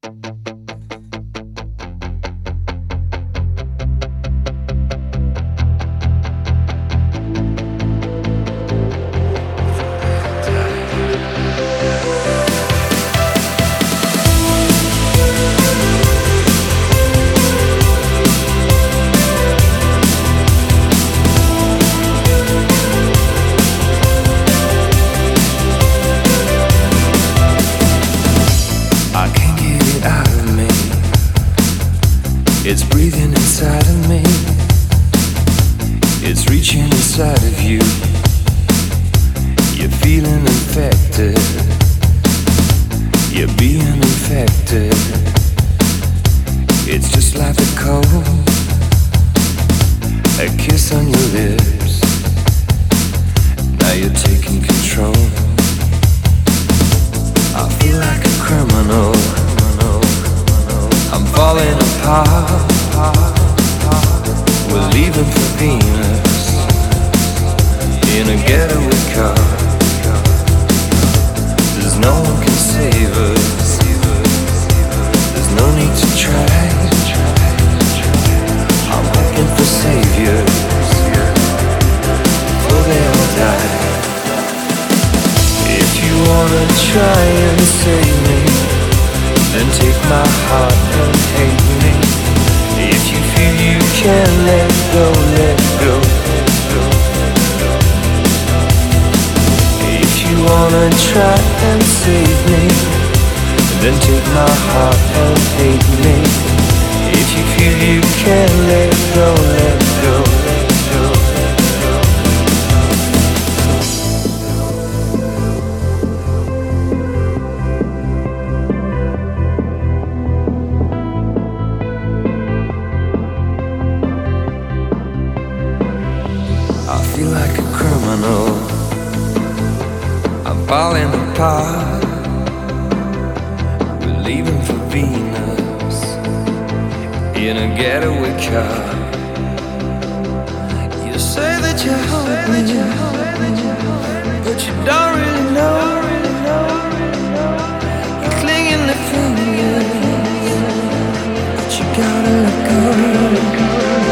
It's breathing inside of me. It's reaching inside of you. You're feeling infected. You're being infected. It's just like the cold, a kiss on your lips. Now you're taking control. I feel like a criminal. I'm falling apart. We're leaving for Venus in a getaway car. There's no one can save us. There's no need to try. I'm looking for saviors before they all die. If you wanna try and save me, then take my heart and hate me. If you feel you can't let go, let go, let go, let go. If you wanna try and save me, then take my heart and hate me. If you feel you can't let go, let go, let go, let go. I feel like a criminal. I'm falling apart. We're leaving for Venus in a getaway car. You say that you hope me, but you don't really know. You're clinging to fingers, but you gotta let go.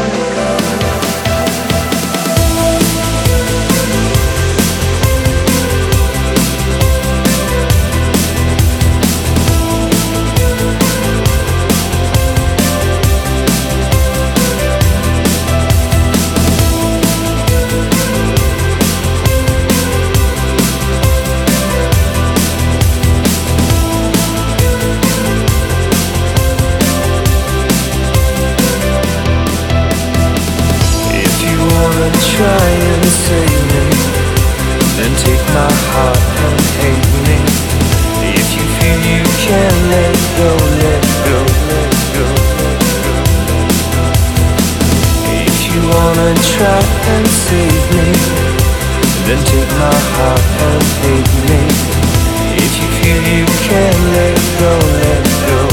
Try and save me, then take my heart and hate me. If you feel you can't let go, let go, let go, let go, let go. If you wanna try and save me, then take my heart and hate me. If you feel you can't let go, let go.